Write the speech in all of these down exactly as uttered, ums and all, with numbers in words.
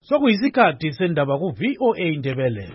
Sokuyisikhathi sendaba ku V O A Indebele.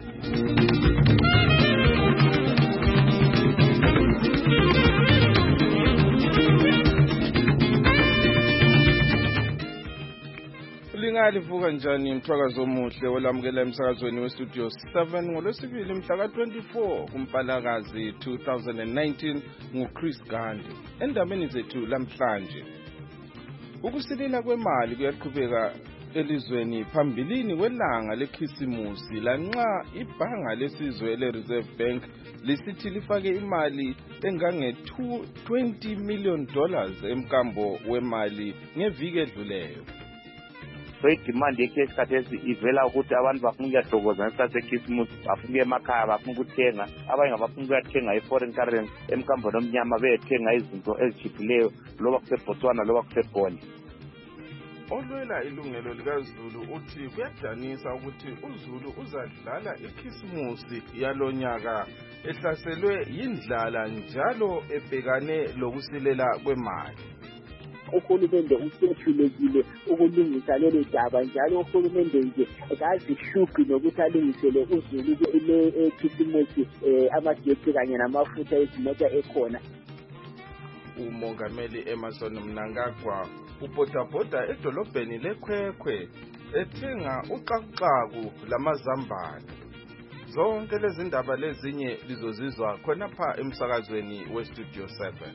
Lingalivuka njani mthwakazo omuhle olamukela emsakazweni westudio seven ngolwesibili mhla ka twenty-four kuMpalakazi two thousand nineteen nguChris Gandhi. Endabeni zethu lamhlanje, ukusilela kwemali kuyaqhubeka elizweni phambilini kwelanga lekhisimusi lanxa ibhanga lesizwe le-Reserve Bank lisithi lifake imali engange twenty million dollars emkambo wemali ngeviki edluleyo. So idemand yecash khathesi ivela ukuthi abantu bafuna ukuyatokoza ngesikhathi sekhisimusi, bafuna ukuya emakhaya, bafuna ukuthenga, abanye ngabafuna ukuyathenga i-foreign currency emkambo nomnyama beyethenga izinto ezijiphileyo loba kuseBotswana loba kuseBhoni. Olwela ilungelo likaZulu uthi kuyadanisa ukuthi uZulu uzadlala ikhisimusi yalonyaka ehlaselwe yindlala njalo ebhekane lokusilela kwemali. Uhulumende usehlulekile ukulungisa lelo daba, njalo uhulumende nje akazishuki nokuthi alungisele uZulu kule ekhisimusi amagetsi kanye namafutha ezimota ekhona. Umongameli Emmerson Mnangagwa ubhodabhoda edolobheni leKwekwe ethenga uxakuxaku lamazambane. Zonke lezi ndaba lezinye lizozizwa khonapha emsakazweni westudio seven.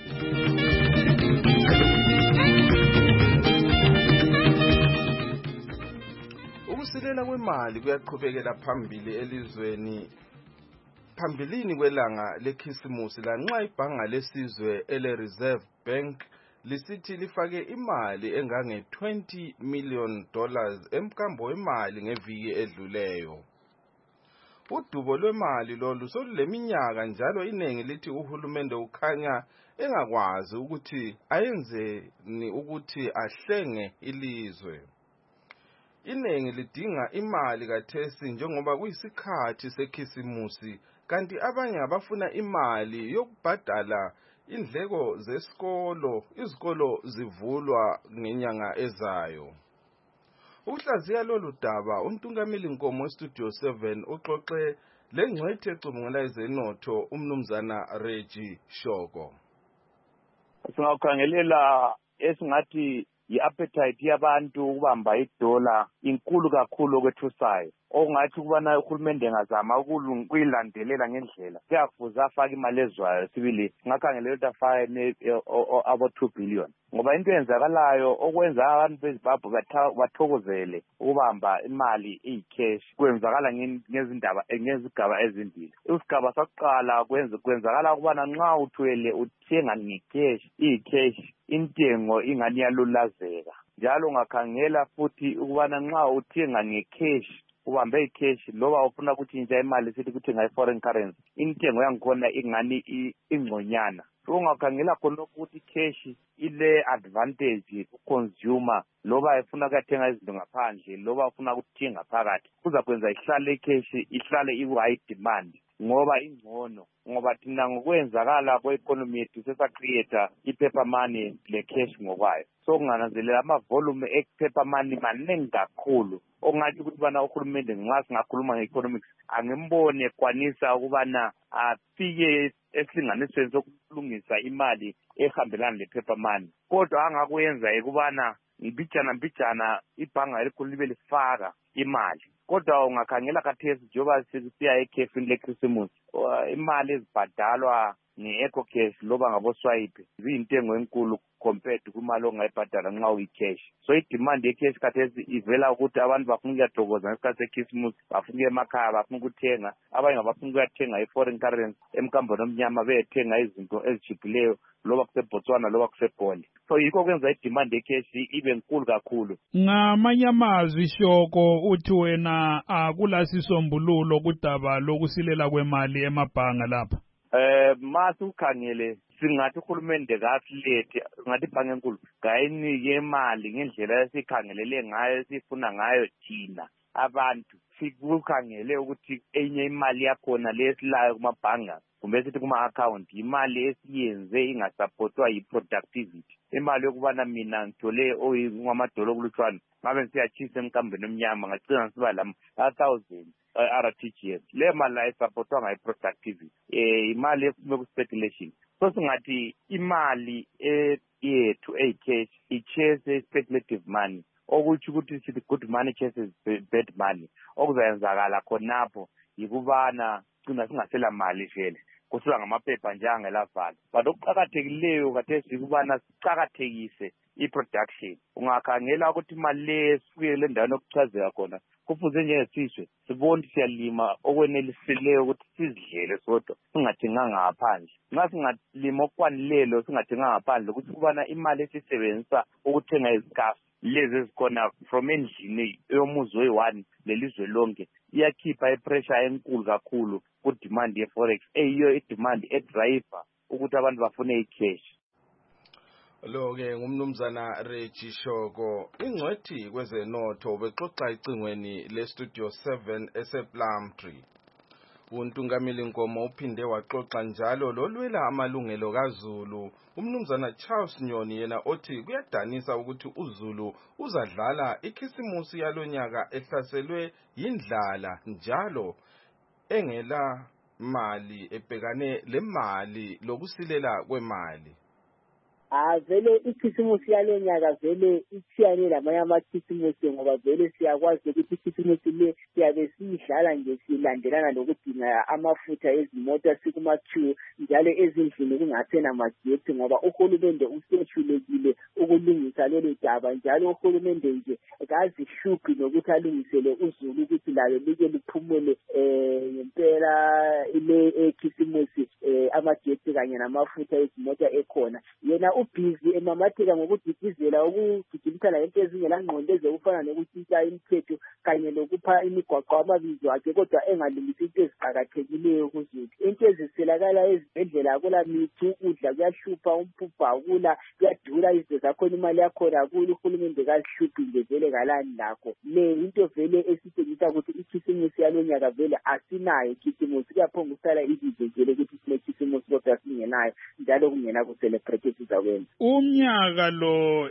Ukusilela kwemali kuyaqhubekela phambili elizweni phambilini kwelanga lekhisimusi lanxa ibhanga lesizwe ele-Reserve Bank lisithi lifake imali engange twenty million dollars emkambo wemali ngeviki edluleyo. Udubo lwemali lolu soluleminyaka njalo iningi lithi uhulumende ukhanya engakwazi ukuthi ayenzeni ukuthi ahlenge ilizwe. Iningi lidinga imali kathesi njengoba kuyisikhathi sekhisimusi, kanti abanye abafuna imali yokubhadala indleko zesikolo, izikolo zivulwa ngenyanga ezayo. Ukuhlaziya lolu daba, uNtungameli Nkomo westudio seven uxoxe lengcwethe ecubungula ezenotho umnumzana Reggie Shoko. Singakhangelela esingathi i-appetite yabantu ukubamba idola inkulu kakhulu okwethusayo, okungathi ukubana uhulumende engazama ukuyilandelela ngendlela kuyafuza afake imali ezwayo sibili ngakhangelela ukuthi afake abo two billion, ngoba into eyenzakalayo okwenza abantu beZimbabwe bathokozele ukubamba imali eyicash kwenzakala ngezindaba ngezigaba ezimbili. Isigaba sokuqala kwenzakala ukubana nxa uthwele uthenga ngecash, iyicash intengo ingani yalulazeka, njalo ungakhangela futhi ukubana nxa uthenga ngecash ubambe icash loba ufuna ukuthintsha imali sithi kuthenga i-foreign currency, intengo yangikhona ingani ingconyana. So ungakhangela khona ukuthi cash ile advantage ku-consumer loba efuna ukuthenga izinto ngaphandle loba ufuna ukuthenga phakathi, kuza kwenza ihlale icash ihlale i-high demand ngoba ingcono, ngoba thina ngokwenzakala kwe-economy yethu sesacreate i-paper money le-cash ngokwayo. So kungananzelela ama-volume e-paper money maningi kakhulu, okungathi ukuthi bana uhulumende nxa singakhuluma nge-economics angimbone ekwanisa ukubana afike esilinganisweni sokulungisa imali ehambelana le-paper money. Kodwa angakwenza ekubana mbijana mbijana ibhanga elikhulu libe lifaka imali. Kodwa ungakhangela khathesi njengoba sesiya ekhefini lekhisimusi, imali ezibhadalwa nge-eco cash loba ngaboswipe ziyintengo enkulu compared kumali ongayibhadala nxa uyi-cash. So idemand yecash khathesi ivela ukuthi abantu bafuna ukuyatokoza ngesikhathi sekhisimusi, bafuna ukuya emakhaya, bafuna ukuthenga, abanye ngabafuna ukuyathenga i-foreign currency emkambo nomnyama beyethenga izinto ezijiphileyo loba kuseBotswana loba kuseBhoni. So yikho kwenza idemand yecash ibe nkulu kakhulu. Ngamanye amazwi Shoko, uthi wena akulasisombululo kudaba lokusilela kwemali emabhanga lapha. Eh mase ukhangele singathi uhulumende kasilethe ngathi ibhange enkulu ngayinike imali ngendlela esikhangelele ngayo sifuna ngayo thina abantu, sikukhangele ukuthi enye imali yakhona lesilayo kumabhanga kumbe sithi kuma-account imali esiyenze ingasupportwa yi-productivity. Imali yokubana mina ngithole oyingamadolo okulutshwana ngabe siyachisa emkambeni omnyama ngagcina siba la thousand R T G S le mali ayisupportwa ngayi productivity eh imali efume ku speculation so singathi imali yethu e cash i chase speculative money okuthi ukuthi sithi good money chases bad money okuzayenzakala khonapho yikubana cina singasela mali vele kusuka ngamaphepha nje angelavala but okuqhakathekileyo kathesi kubana sicakathekise i-production ungakhangela ukuthi imali le sifuye le ndawo okuchazeka khona kufuze njengesizwe sibone siyalima okwenelisileyo ukuthi sizidlele sodwa singathenganga ngaphandle nxa singalima okwanilelo singathenganga ngaphandle ukuthi kubana imali esisebenzisa ukuthenga izikafu lezi ezikhona from endlini yomuzi oyi-one lelizwe lonke iyakhipha ipressure enkulu kakhulu ku-demand ye-forex eyiyo i-demand edriver ukuthi abantu bafune i-cash. Lo-ke ngumnumzana Reggie Shoko ingcwethi kwezenotho bexoxa icingweni le-Studio seven ese-Plumtree. Untungameli Nkomo uphinde waxoxa njalo lolwela amalungelo kaZulu umnumzana Charles Nyoni yena othi kuyadanisa ukuthi uZulu uzadlala ikhisimusi yalonyaka ehlaselwe yindlala njalo engela mali ebhekane lemali lokusilela kwemali. Ah vele ikhisimusi yalenyaka vele ithiyane lamanye amakhisimusi ngoba vele siyakwazi ukuthi ikhisimusi le siyabe siyidlala nje silandelana lokudinga amafutha ezimota sikumakhiwo njalo ezindlini kungathena magetsi ngoba uhulumende usethulekile ukulungisa lelo daba njalo uhulumende nje akazihluphi nokuthi alungisele uZulu ukuthi layo like liphumele eh ngempela ile ekhisimusi amagetsi kanye namafutha ezimota ekhona yena ubhizi emamatheka ngokudidizela ukugijimisana into ezingelangqondo ezokufana nokutshintsha imithetho kanye lokupha imigwaqo amabizo akhe kodwa engalungisi into eziqakathekileyo kuZulu into eziselakala ezibhedlela akula mithi ukudla kuyahlupha umpuphu akula kuyadura izinto zakhona imali yakhona akula uhulumende kazihluphi nje vele kalani lakho le into vele esitshengisa ukuthi ikhisimusi yalonyaka vele asinayo ikhisimusi kuyaphonga usala izizekele ukuthi sinekhisimusi kodwa singenayo njalo kungena ku-celebrate sizakwenza. Umnyaka lo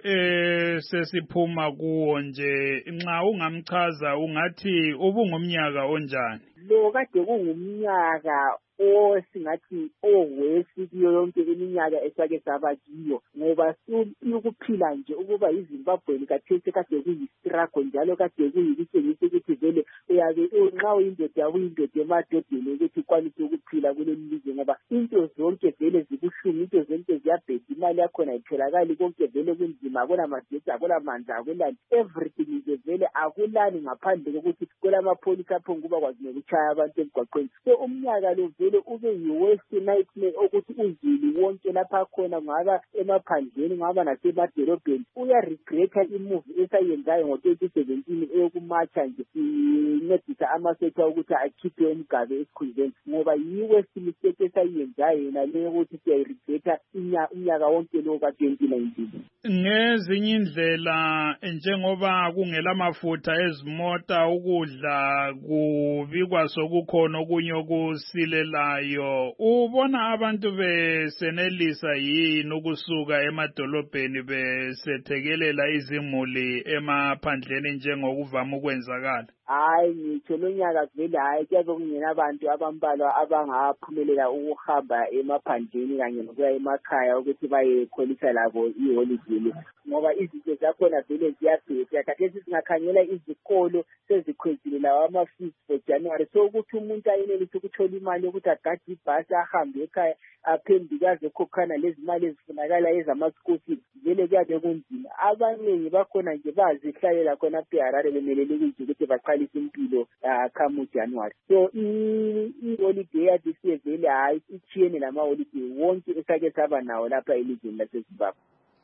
esesiphuma kuwo nje nxa ungamchaza ungathi ubungumnyaka onjani? Lo kade kungumnyaka osingathi owesi kuyo yonke iminyaka esake saba kiyo ngoba ukuphila nje ukuba yiZimbabwe kathesi kade kuyistruggle njalo kade kuyikutshengisa ukuthi vele uyabe nxa uyindoda uyindoda emadodeni ukuthi kwalite ukuphila kulelizwe ngoba into zonke vele zibuhlungu into zonke ziyabheda imali yakhona itholakali konke vele kunzima akula magetsi akula manzi akulani everything nje vele akulani ngaphandle kokuthi kulamapholisa aphonga kuba kwazi nokuchaya abantu emgwaqweni so umnyaka lo vele ube yi-worst nightmare ukuthi uZulu wonke lapha khona ngaba emaphandleni ngaba nasemadolobheni uyaregretha imove esayenzayo ngo-twenty seventeen eyokumatsha nje incedisa amasosha ukuthi akhiphe umgabe esikhundleni ngoba yi-worst mistake esayenzayo yena leyo ukuthi siyayiregretha umnyaka wonke lo ka-twenty nineteen. Ngezinye indlela njengoba kungela mafutha ezimota ukudla kubikwa sokukhona okunye okusilelayo ubona abantu besenelisa yini ukusuka emadolobheni besethekelela izimuli emaphandleni njengokuvama ukwenzakala? Hayi ngitsho lonyaka vele hayi kuyabe kungena abantu abambalwa abangaphumelela ukuhamba emaphandleni kanye nokuya emakhaya ukuthi bayekholisa labo iholiday ngoba izinto zakhona vele ziyabheda kathesi singakhangela izikolo sezikhwezile lawo ama-fees for January so ukuthi umuntu ayenelise ukuthola imali yokuthi agade ibhasi ahambe ekhaya aphenduke azekhokhana lezi mali ezifunakala ezama-school fees vele kuyabe kunzima abaningi bakhona nje bazihlalela khona apha eHarare bemelele ukuthi ukuthi baqalise impilo come January so i-holiday yathi siye vele hayi itshiyene lama-holiday wonke esake saba nawo lapha elizweni laseZimbabwe.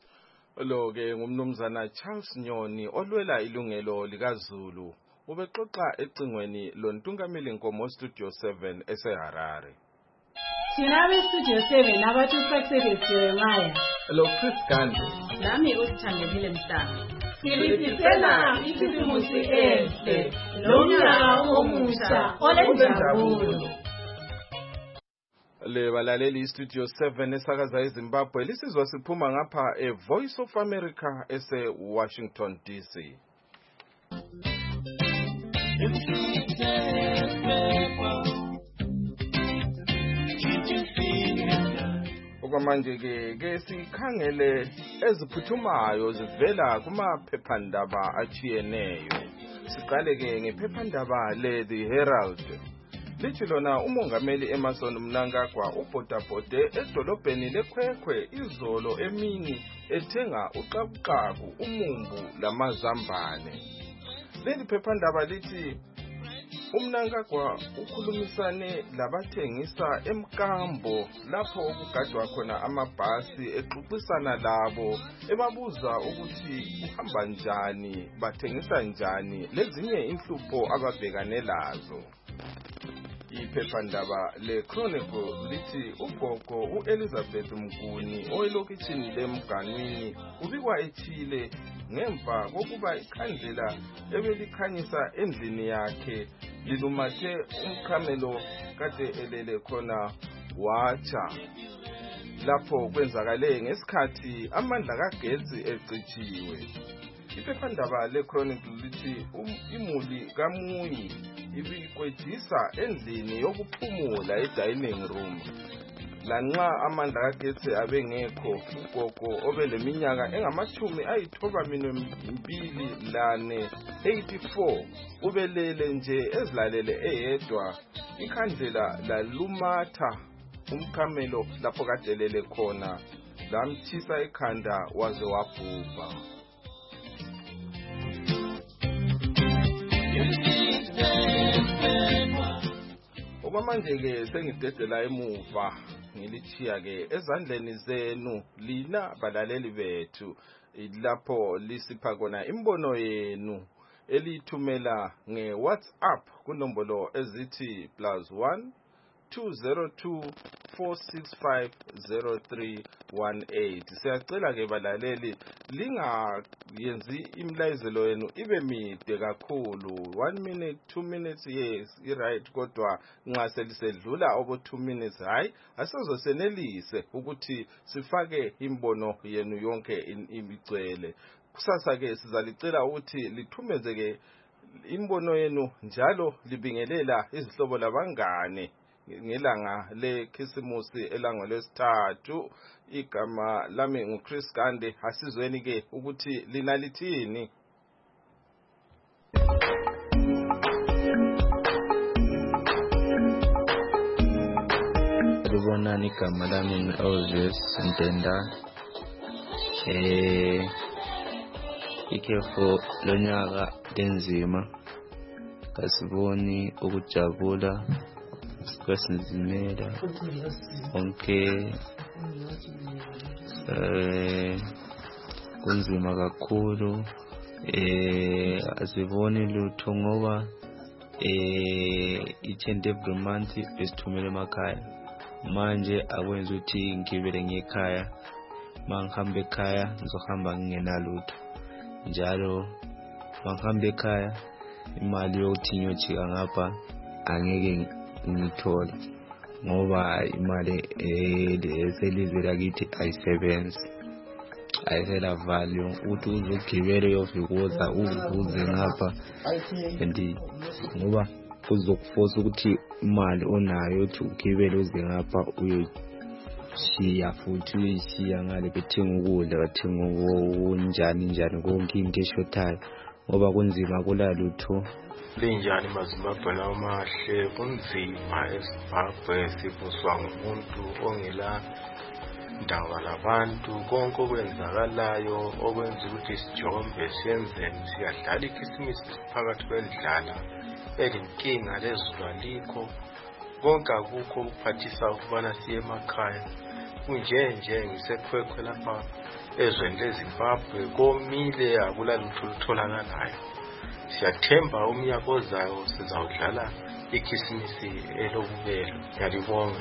Lo-ke ngumnumzana Charles Nyoni olwela ilungelo likaZulu ubexoxa ecingweni lontungameli Nkomo Studio seven eseHarare. Thina beStudio seven abathi uSuccess Maya. Lo Chris Gandhi. Nami uSithandekile Mhlanga. Sibisela ikhisimusi enhle lomnyaka omusha olenjabulo. Le balaleli iStudio seven esakaza eZimbabwe lisizwa siphuma ngapha eVoice of America ese Washington D C. Okwamanje ke ke sikhangele eziphuthumayo zivela kumaphephandaba achiyeneyo. Siqale ke ngephephandaba le The Herald. Lithi lona umongameli Emmerson Mnangagwa ubhodabhode edolobheni leKwekwe izolo emini ethenga uqabuqabu, umumbu lamazambane. Leli phephandaba lithi uMnangagwa ukhulumisane labathengisa eMkambo lapho okugadwa khona amabhasi exoxisana labo ebabuza ukuthi uhamba njani, bathengisa njani lezinye inhlupho ababhekane lazo. Iphephandaba le Chronicle lithi ugogo uElizabeth Mguni oyilokishini leMganwini ubikwa ethile ngemva kokuba ikhandlela ebelikhanyisa endlini yakhe lilumathe umkhamelo kade elele khona watsha. Lapho kwenzakale ngesikhathi amandla kagetsi ecitshiwe. Iphephandaba le Chronicle lithi imuli kaMuyi ibikwejisa endlini yokuphumula e-dining room. Lanxa amandla kagetsi abengekho, ugogo obeleminyaka engamachumi ayithoba mbili lane eighty-four ubelele nje ezilalele eyedwa, ikhandlela lalumatha umkhamelo lapho kadelele khona lamthisa ikhanda waze wabhubha. Okwamanje ke sengidedela emuva ngilithiya ke ezandleni zenu lina balaleli bethu lapho lisipha khona imbono yenu elithumela ngeWhatsApp kunombolo ezithi plus one two zero two four six five zero three one eight. Siyacela ke balaleli lingayenzi imlayezelo yenu ibe mide kakhulu, one minute two minutes yes right, kodwa nxa selisedlula obo two minutes hayi asozosenelise ukuthi sifake imbono yenu yonke imigcwele. Kusasa ke sizalicela ukuthi lithumeze ke imbono yenu njalo libingelela izihlobo labangane ngelanga lekhisimusi elanga lesithathu. Igama lami nguChris Gande. Asizweni ke ukuthi lina lithini. Libonani igama lami Elvis Ntenda. Eh ikefo lonyaka lenzima kasiboni ukujabula kwesinzimela onke eh kunzima kakhulu, eh asiboni lutho ngoba eh each and every month besithumela emakhaya. Manje akwenza ukuthi ngibele ngekhaya, mangihamba ekhaya ngizohamba ngingenalutho. Njalo mangihamba ekhaya imali yokuthi ngiyojika ngapha angeke ngithola ngoba imali eselizwe lakithi ayisebenzi, ayisela value ukuthi uzogibela uyofika uvuze ngapha, and ngoba kuzokuforce ukuthi imali onayo uthi ugibele uze ngapha uyoshiya futhi uyishiya ngale bethenga ukudla bathenga okunjani njani konke into eshotayo ngoba kunzima kulalutho. Linjani maZimbabwe namahle, kunzima eZimbabwe, sibuswa ngumuntu ongela ndaba labantu, konke okwenzakalayo okwenza ukuthi sijombe siyenzeni, siyadlala ikhisimusi phakathi kwendlala elinkinga lezulu alikho, konke akukho ukuphathisa ukubana siye emakhaya. Kunje nje ngiseKwekwe lapha ezweni leZimbabwe komile, akulalutho lutholakalayo. Siyathemba umnyaka ozayo sizawudlala ikhisimusi elobubelo. Ngiyalibonga.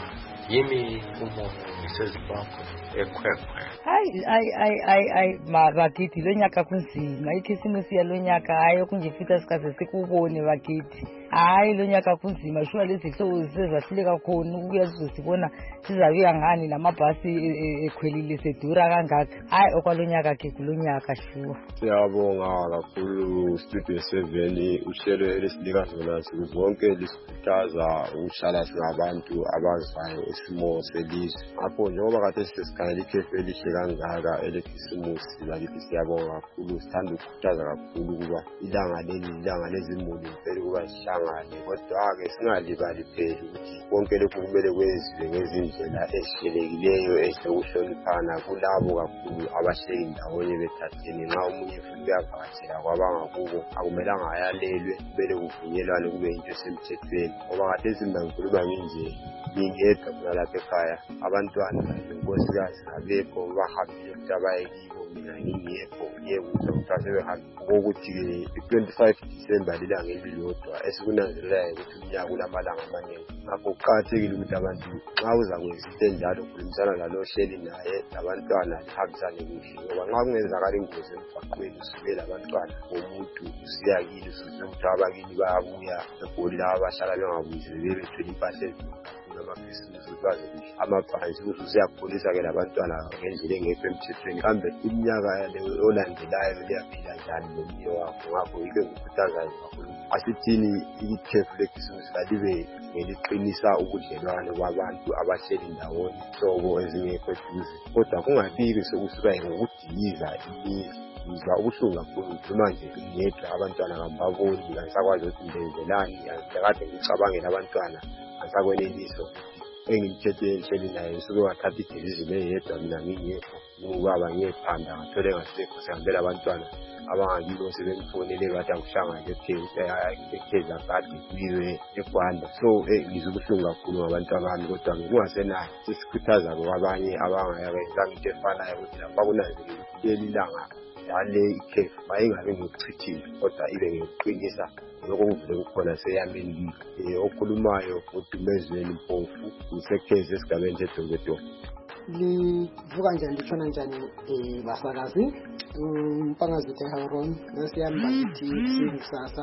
yimi umuntu ngiseZimbabwe eKwekwe. Hayi hayi hayi hayi hayi bakithi lo nyaka kunzima ikhisimusi yalo nyaka hayi okunjifita sikaze sikubone bakithi. Hayi lo nyaka kunzima shuwa lezi hlobo sezahluleka khona ukuya sizosibona sizabuya ngani lamabhasi ekhwelile sedura kangaka. Hayi okwalonyaka ke kulonyaka shuwa. Siyabonga kakhulu Studio seven uhlelo elisinika zona zonke lisikhuthaza ukuhlala singabantu abazayo isimo selizwe. Apho njengoba kade sesikhangela ikhefu elihle kangaka elekhisimusi lakithi siyabonga kakhulu sithanda ukukhuthaza kakhulu ukuba ilanga leli ilanga lezimuli impela ukuba sihlangane kodwa-ke singalibali phela ukuthi konke lokhu kumele kwenziwe ngezindlela ezihlelekileyo ezinokuhloniphana kulabo kakhulu abahleli ndawonye bethatheni nxa omunye futhi uyavakatshela kwabangakubo akumelanga ayalelwe kumele kuvunyelwane kube yinto esemthethweni ngoba kade ezinda ngikhuluma nginje ngingedwa khona lapha ekhaya abantwana nenkosikazi abekho bahambile ukuthi abaye kibo mina ngingekho ngiyekuza ukuthi sebehambe ukuthi i-twenty-five December lilanga elilodwa esikunanzelelayo ukuthi umnyaka unamalanga amaningi ngakho kuqakathekile ukuthi abantu nxa uzakwenza into enjalo khulumisana lalo hleli naye labantwana lihambisane kuhle ngoba nxa kungenzakala ingozi emgwaqweni usukela abantwana ngomuntu usiya kini usuthi abakini bayabuya egoli laba abahlala bengabuyizeli bebethwele impahla amakhisimusi ukwazi ukuthi amabhansi ukuthi usiyakholisa ke labantwana ngendlela engekho emthethweni kambe iminyaka olandelayo liyaphila njani nomnye wakho ngakho yike ukukhuthazayo kakhulu asithini ikhefu lekhisimusi lalibe ngeliqinisa ubudlelwane kwabantu abahleli ndawonye hlobo ezingekho eduze kodwa kungabiki sokusuka ngokudiyiza imizi ngizwa ubuhlungu kakhulu ngikhuluma nje ngedwa abantwana kababoni ngisakwazi ukuthi ndenzelani kade ngicabangela abantwana ngisakweneliso engimthethe enhleli naye suke wathatha idilizini eyedwa mina ngingekho ngubaba ngiyephanda ngathole ngasekho sihambela abantwana abangakibo sebemfonele bathi akuhlangane ekheza kade kuyiwe eGwanda so ngizwa ubuhlungu kakhulu ngabantu abami kodwa kungasenayo sisikhuthaza kwabanye abangayakenzanga into efanayo ukuthi lapha kunanzelele ukuthi leli langa yale ikhefu bayingabe ngokuchithile kodwa ibe ngekuqinisa lokho kuvule kukhona seyameni eh okhulumayo uDumezweni Mpofu usekhezi esigabeni seDongodolo livuka njani litshona njani eh basakazi umpangazi eHawron nasiyamba ithi kusasa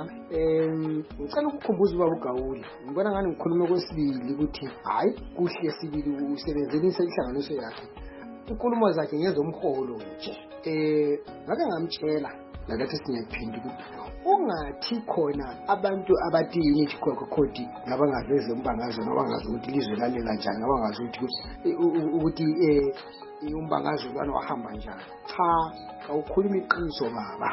em ngicela ukukhumbuza ubaba uGawuli ngibona ngani ngikhuluma kwesibili ukuthi hayi kuhle sibili usebenzisa ihlanganiso yakhe inkulumo zakhe ngezomholo nje eh ngake ngamtshela lakathi sinyaphinda ukuthi ungathi khona abantu abathi unity khodi ngabangaveze umbangazo nabangazi ukuthi ilizwe lale kanjani abangazi ukuthi ukuthi eh umbangazo lwana wahamba njani cha awukhuluma iqiniso baba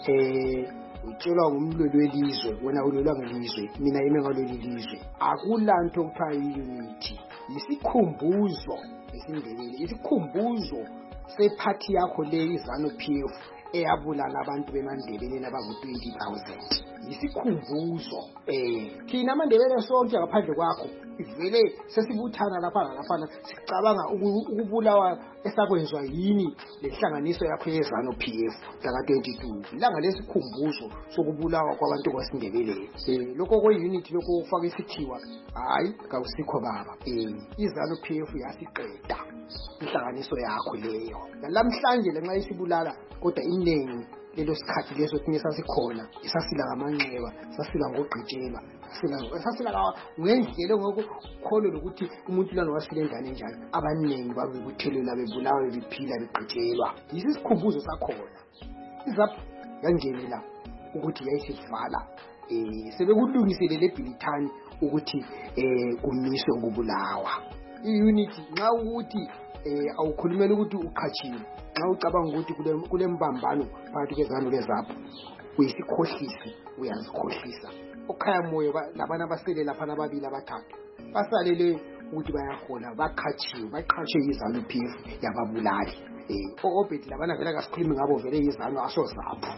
eh utshelwa ngumlwelo welizwe wena ulwela ngelizwe mina yimi ngaleli lizwe akulanto okuthiwa unity isikhumbuzo isindebele isikhumbuzo sephathi yakho le iZanu P F eyabulala abantu beMandebele nabangu twenty thousand isikhumbuzo eh thina aMandebele sonke ngaphandle kwakho ivele sesibuthana lapha lapha sicabanga ukubulawa esakwenzwa yini lehlanganiso yakho yeZanu P F daka twenty-two ilanga lesikhumbuzo sokubulawa kwabantu kwaSindebele eh lokho kwe unity lokho ufaka isithiwa hayi kawusikho baba eh iZanu P F yasiqeda inhlanganiso yakho leyo namhlanje lenxa isibulala kodwa inengi lelo sikhathi leso thina sasikhona isasila ngamanxeba sasila ngogqitshelwa sasila sasila ngendlela ngokukholwa lokuthi umuntu lana wasile endane njani abaningi babe kuthelela bebulawa bephila begqitshelwa yisikhumbuzo sakhona izapho yangenela ukuthi yayisivala eh sebekulungisele leBilithani ukuthi eh kumiswe ukubulawa iunity nxa ukuthi eh awukhulumela ukuthi uqhatshiwe nxa ucabanga ukuthi kule kulembambano phakathi kwezanu lezapho uyisikhohlisi uyazikhohlisa okhaya moyo labana abasele lapha nababili abathathu basalele ukuthi bayahola baqhatshiwe baqhatshe iZanu P F yababulali eh obeti labana vela kasikhulumi ngabo vele iZanu asozapho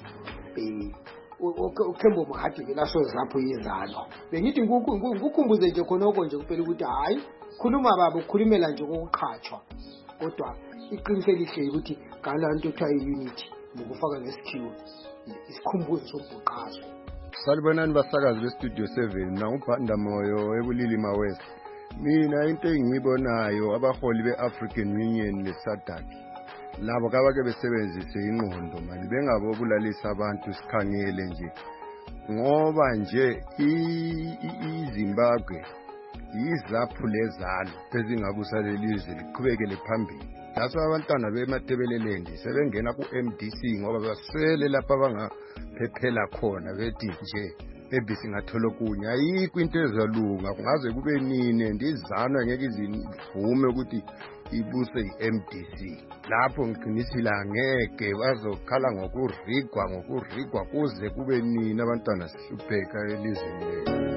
eh uKhembo Mahadi vela asozapho iZanu bengithi ngikukhumbuze nje khona konje kuphela ukuthi hayi khuluma baba ukhulumela nje kokuqhatshwa kodwa iqiniso elihle ukuthi ngalanto ekuthiwa unity ngokufaka nesikhiwo isikhumbuzo sobhuqazwe salibonani basakazi bestudio seven na uBhanda Moyo eBulilima West mina into engiyibonayo abaholi be-African Union ne-SADC labo kabake besebenzise ingqondo manje bengabobulalisa abantu sikhangele nje ngoba nje iZimbabwe yizaphulezalo ezingabusa lelizwe liqhubekele phambili. Laso abantwana bematebelelendi sebengena ku-M D C ngoba baswele lapha abangaphephela khona bethi nje maybe singathola okunye. Ayikho into ezalunga kungaze kube nini ndizana ngeke izivume ukuthi ibuse i-M D C. Lapho ngiqinisile angeke bazokhala ngokurigwa ngokurigwa kuze kube nini abantwana sihlupheka elizweni lethu.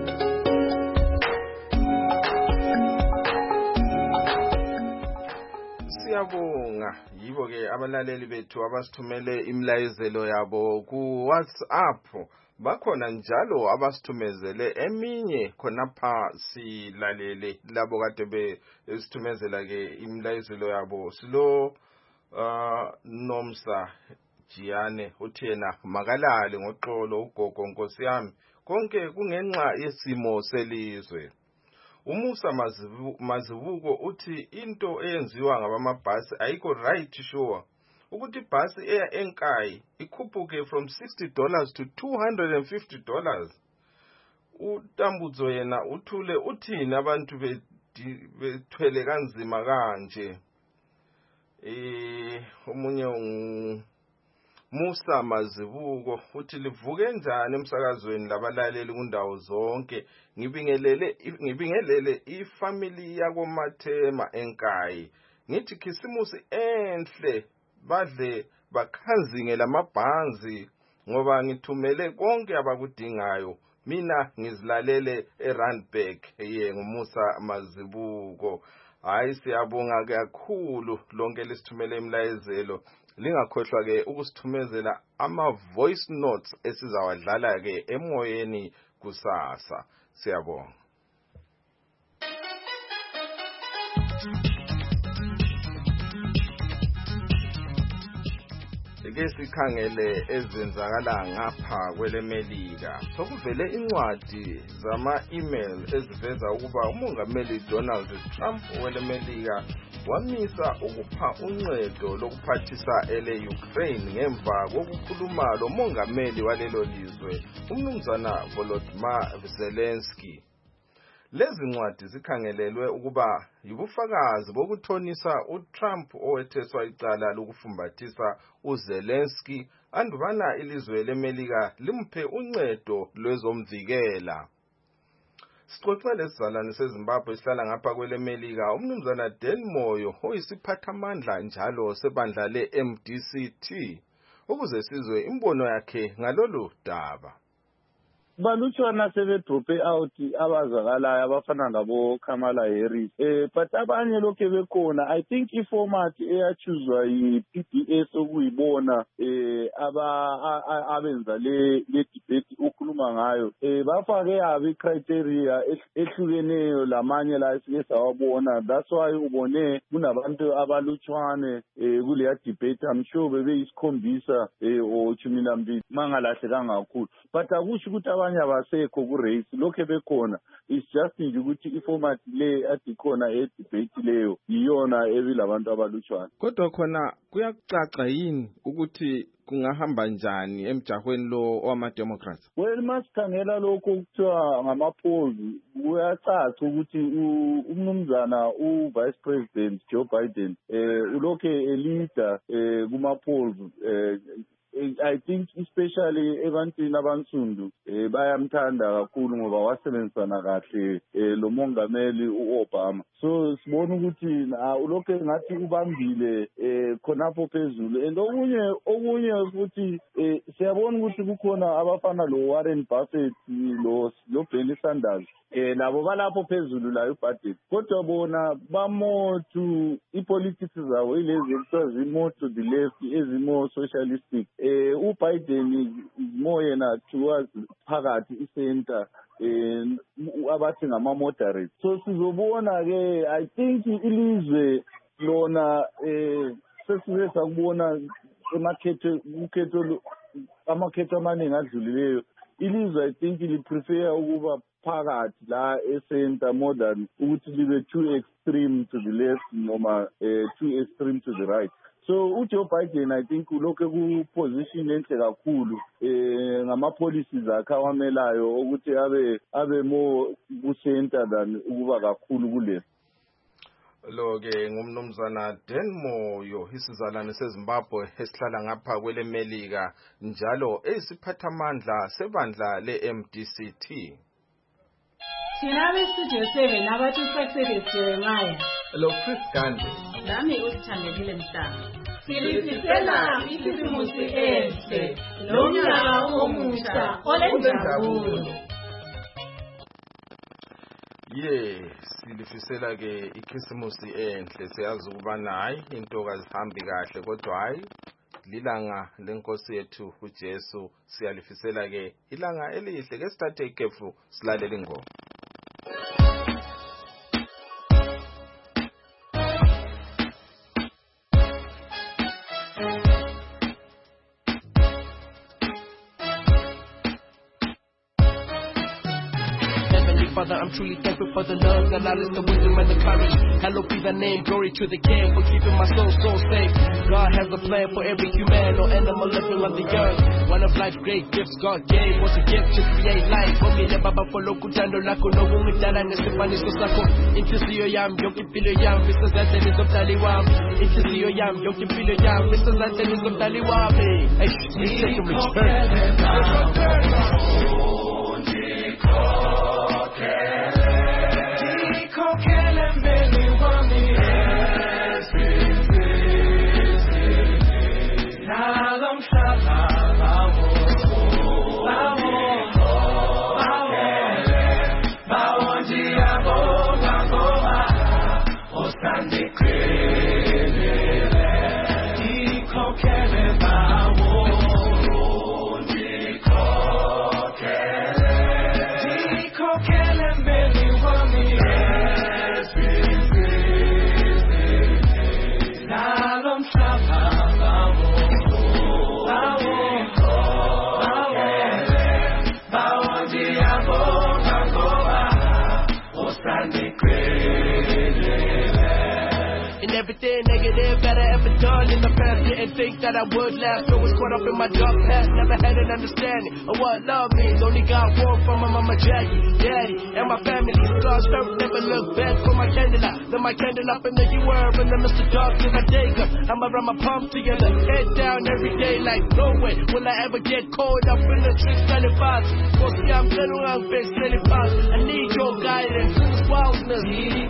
Siyabonga yibo ke abalaleli bethu abasithumele imlayezelo yabo ku WhatsApp. Bakhona njalo abasithumezele eminye khonapha silalele labo kade besithumezela ke imlayezelo yabo. Silo uh, Nomsa Jiane uthi yena makalale ngoxolo ugogo nkosi yami konke kungenxa yesimo selizwe. Umusa Mazibuko uthi into eyenziwa ngabamabhasi ayikho right sure ukuthi ibhasi eya eNkayi ikhuphuke from sixty dollars to two hundred fifty dollars. Utambuzo yena uthule uthini abantu bethwele kanzima kanje. Eh omunye Musa Mazibuko uthi livuke njani emsakazweni labalaleli kundawo zonke ngibingelele ngibingelele ifamily yakoMathema eNkayi ngithi khisimusi enhle badle bakhanzinge lamabhanzi ngoba ngithumele konke abakudingayo mina ngizilalele eRandburg ye ngumusa Mazibuko. Hayi siyabonga kakhulu lonke lesithumele imlayezelo. Lingakhohlwa ke ukusithumezela ama voice notes esizawadlala ke emoyeni kusasa. Siyabonga. Ke sikhangele ezenzakala ngapha kwelemelika. Sokuvele incwadi zama-email eziveza ukuba umongameli Donald Trump welemelika wamisa ukupha uncedo lokuphathisa ele Ukraine ngemva kokukhuluma lo mongameli walelo lizwe umnumzana Volodymyr Zelensky. Lezi ncwadi zikhangelelwe ukuba yibufakazi bokuthonisa uTrump owetheswa icala lokufumbathisa uZelensky andubana ilizwe lemelika limphe uncedo lwezomvikela. Sixoxele sizalwane seZimbabwe sihlala ngapha kwelemelika umnumzana Dan Moyo oyisiphathamandla njalo sebandla le-M D C T ukuze sizwe imbono yakhe ngalolu daba. Balutshwana sebedrope out abazakalayo abafana nabo Kamala Harris eh but abanye lokho bekhona. I think iformat eyachuzwa yi-P D S okuyibona eh aba abenza le le debate ukhuluma ngayo eh bafake yabi criteria ehlukeneyo lamanye la sike sawabona. That's why ubone kunabantu abalutshwane eh kule debate. I'm sure bebe isikhombisa eh o chumi nambili mangalahlekanga kakhulu but akusho ukuthi abanye abasekho ku race lokho bekhona. It's just nje ukuthi iformat le adikhona edebate leyo iyona ebilabantu abalutshwana. Kodwa khona kuyacaca yini ukuthi kungahamba njani emjahweni lo wama Democrats? Well masikhangela lokho kuthiwa ngama-polls kuyacaca ukuthi umnumzana u-Vice President Joe Biden eh ulokho elida eh kuma-polls eh I think especially ebantwini abansundu eh bayamthanda kakhulu ngoba wasebenzisana kahle eh lo mongameli uObama. So sibona ukuthi ulokho ngathi ubambile eh khonapho phezulu. And okunye okunye futhi eh siyabona ukuthi kukhona abafana lo Warren Buffett lo lo Bernie Sanders eh labo balapho phezulu la ibudget. Kodwa bona bamotu ipolitics zabo ilezi ekuthiwa zimo to the left ezimo socialistic. Eh uBiden is more yena towards phakathi i-center eh abathi ngama moderate. So sizobona ke I think ilizwe lona eh sesize sakubona emakhetho ukhetho amakhetho amaningi adlulileyo ilizwe I think li prefer ukuba phakathi la e-center more than ukuthi libe too extreme to the left noma uh, too extreme to the right. So uJoe Biden I think ulokho ku position enhle kakhulu eh ngama policies akhe awamelayo ukuthi abe abe more ku center than ukuba kakhulu kule. Lo ke ngumnumzana Denmo yo isizalwane seZimbabwe esihlala ngapha kwele Melika njalo esiphathamandla sebandla le-M D C T. Sinabe studio seven abathi uSuccess Jeremiah. Lo Chris Gandhi. Nami uSithandekile Mhlanga. Silifisela ikhisimusi enhle lonyaka omusha olenjabulo. Yes, silifisela ke ikhisimusi enhle siyazi ukubana hayi into kazihambi kahle kodwa hayi lilanga lenkosi yethu uJesu siyalifisela ke ilanga elihle ke sithathe ikhefu silalela ingoma. Father, I'm truly thankful for the love, the knowledge, the wisdom, and the courage. Hallowed be the name, glory to the King for keeping my soul so safe. God has a plan for every human or animal living on the earth. One of life's great gifts God gave was a gift to create life. For me, the Baba follow kutando lako no umidala nesifaniso sako. Inhliziyo yami yonke impilo yami isizathe nizomdali wami. Inhliziyo yami yonke impilo yami isizathe nizomdali wami. Hey, let's take a return. Everything negative that I ever done in the past, didn't think that I would last. I was caught up in my dark past, never had an understanding of what love means. Only got warm from my mama, Jackie, daddy, and my family. God's first never look back for my candle out. Then my candle up and then you were, and then Mister Dark till I take up. I'ma run my palms together, head down every day like no way will I ever get caught up in the tricks selling fast. Cause I'm little I'm big selling fast. I need your guidance in this wildness.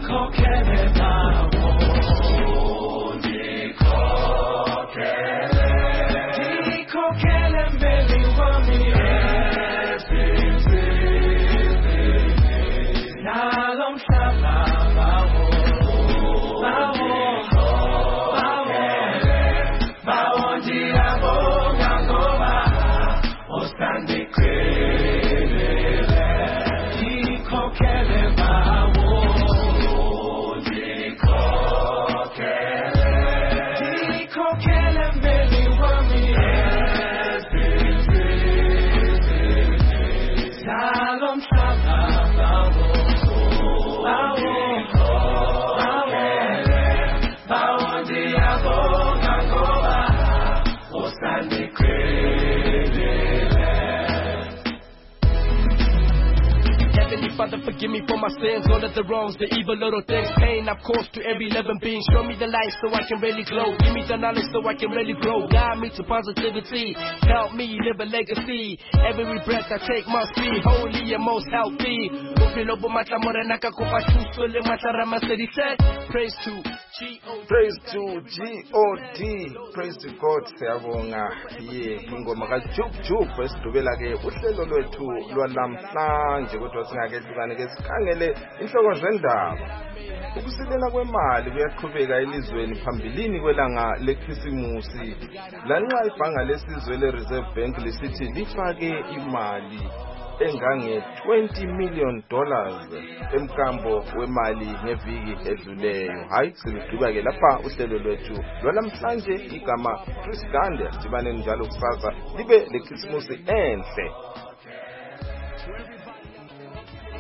Father, forgive me for my sins, all of the wrongs, the evil little things, pain I've caused to every living being. Show me the light so I can really glow. Give me the knowledge so I can really grow. Guide me to positivity. Help me live a legacy. Every breath I take must be holy and most healthy. Praise to G O D. Praise to G O D. Praise to God. Siyabonga. Ye ingoma ka Juke Juke esidubela ke uhlelo lwethu lwalamhlanje kodwa singakehlukane ke sikhangele inhloko zendaba. Ukusilela kwemali kuyaqhubeka elizweni phambilini kwelanga lekhisimusi. Lanxa ibhanga lesizwe le-Reserve Bank lisithi lifake imali engange twenty million dollars emkambo wemali ngeviki edluleyo. Hayi silugqiba ke lapha uhlelo lwethu lwalamhlanje igama Chris Gandhi sibane njalo kusasa libe lekhisimusi enhle. To everybody out there,